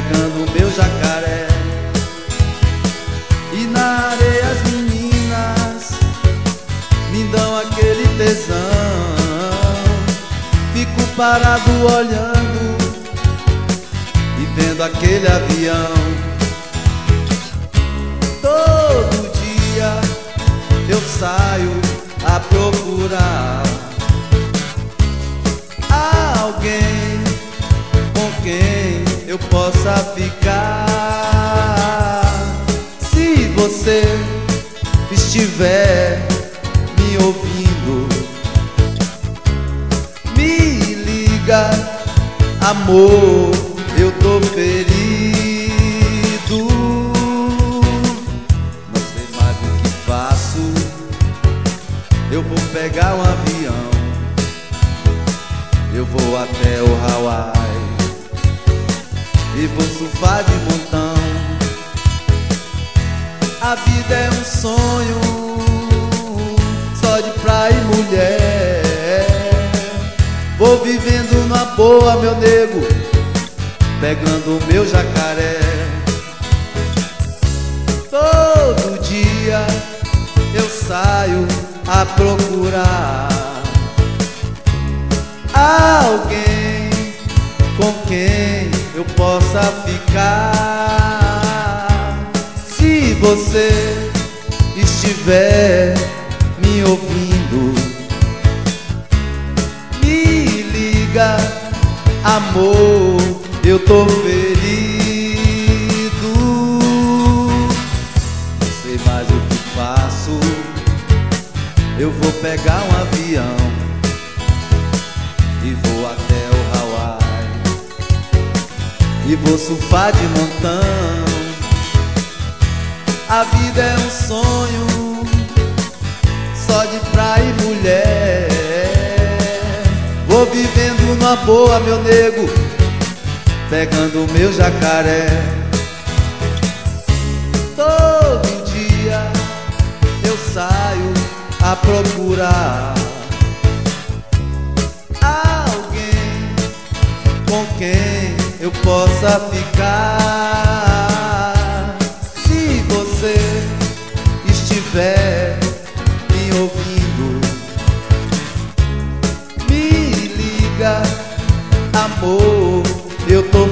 pegando o meu jacaré. E na areia as meninas me dão aquele tesão. Fico parado olhando e vendo aquele avião. Todo dia eu saio a procurar alguém com quem eu possa ficar. Se você estiver me ouvindo, me liga, amor, eu tô ferido. Não sei mais o que faço, eu vou pegar um avião, eu vou até o Hawaii e vou surfar de montão. A vida é um sonho, só de praia e mulher. Vou vivendo numa boa, meu nego, pegando o meu jacaré. Todo dia eu saio a procurar alguém com quem eu possa ficar. Se você estiver me ouvindo, me liga, amor, eu tô ferido. Não sei mais o que faço, eu vou pegar um avião e vou até o Hawaii e vou surfar de montão. A vida é um sonho, só de praia e mulher. Vou vivendo numa boa, meu nego, pegando o meu jacaré. Todo dia eu saio a procurar alguém com quem eu possa ficar. Se você estiver me ouvindo, me liga, amor, eu tô